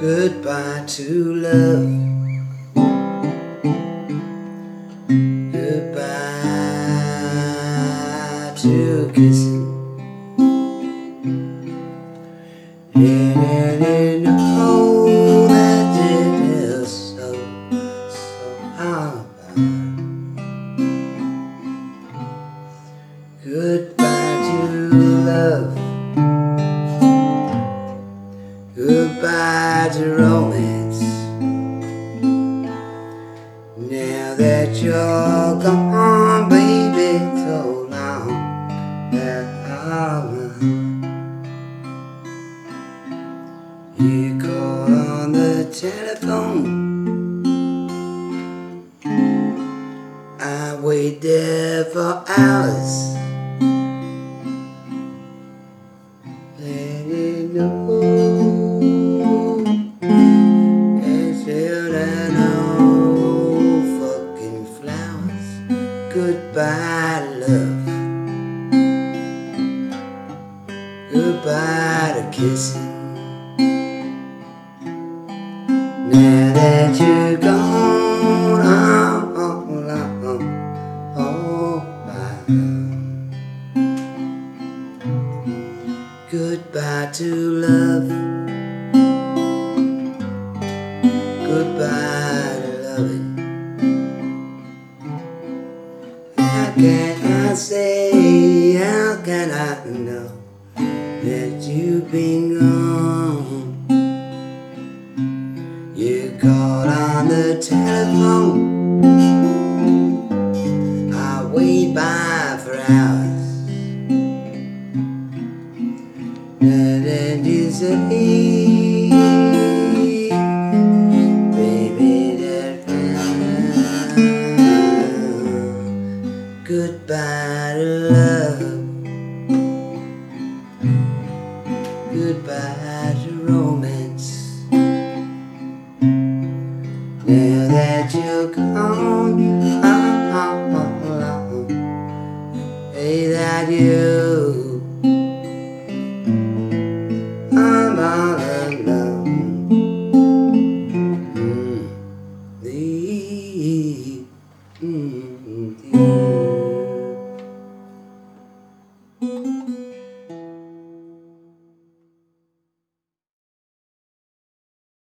Goodbye to love. Goodbye to kissing. Didn't know that it is so hard. Goodbye to love. Goodbye to romance. Now that you're gone, baby, so long that I'll run. You call on the telephone, I wait there for hours. Let it know. Goodbye, love. Goodbye to kissing. Now that you're gone, oh, my love. Goodbye to love. Goodbye to loving. How can I say, how can I know that you've been gone? You called on the telephone, I wait by for hours. And then you say, goodbye to love. Goodbye to romance. Now that you're gone, hey, that you